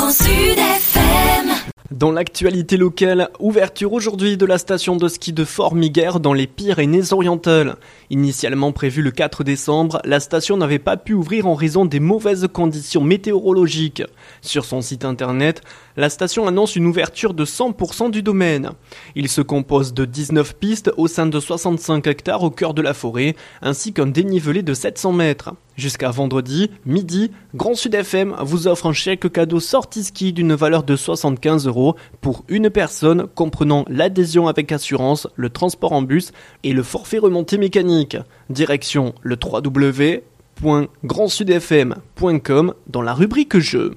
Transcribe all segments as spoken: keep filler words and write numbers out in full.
Grand Sud F M. Dans l'actualité locale, ouverture aujourd'hui de la station de ski de Formiguères dans les Pyrénées-Orientales. Initialement prévue le quatre décembre, la station n'avait pas pu ouvrir en raison des mauvaises conditions météorologiques. Sur son site internet, la station annonce une ouverture de cent pour cent du domaine. Il se compose de dix-neuf pistes au sein de soixante-cinq hectares au cœur de la forêt, ainsi qu'un dénivelé de sept cents mètres. Jusqu'à vendredi, midi, Grand Sud F M vous offre un chèque cadeau sortie ski d'une valeur de soixante-quinze euros pour une personne, comprenant l'adhésion avec assurance, le transport en bus et le forfait remontée mécanique. Direction le w w w point grand sud f m point com dans la rubrique Jeux.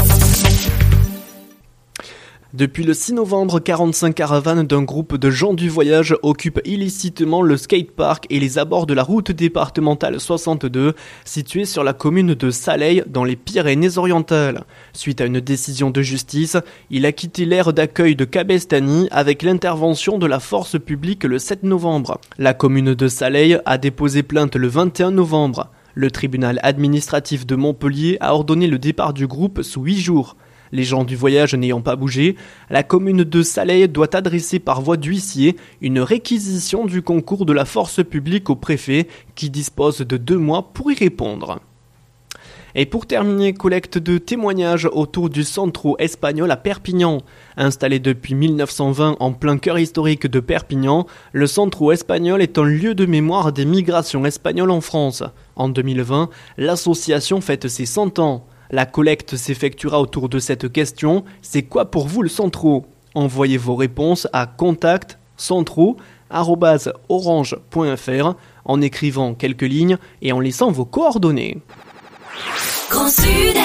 Depuis le six novembre, quarante-cinq caravanes d'un groupe de gens du voyage occupent illicitement le skatepark et les abords de la route départementale soixante-deux, située sur la commune de Saleil dans les Pyrénées-Orientales. Suite à une décision de justice, il a quitté l'aire d'accueil de Cabestany avec l'intervention de la force publique le sept novembre. La commune de Saleil a déposé plainte le vingt et un novembre. Le tribunal administratif de Montpellier a ordonné le départ du groupe sous huit jours. Les gens du voyage n'ayant pas bougé, la commune de Saleil doit adresser par voie d'huissier une réquisition du concours de la force publique au préfet qui dispose de deux mois pour y répondre. Et pour terminer, collecte de témoignages autour du Centro Espagnol à Perpignan. Installé depuis mille neuf cent vingt en plein cœur historique de Perpignan, le Centro Espagnol est un lieu de mémoire des migrations espagnoles en France. En deux mille vingt, l'association fête ses cent ans. La collecte s'effectuera autour de cette question, c'est quoi pour vous le Centro ? Envoyez vos réponses à contact centro arobase orange point f r en écrivant quelques lignes et en laissant vos coordonnées. Grand Sud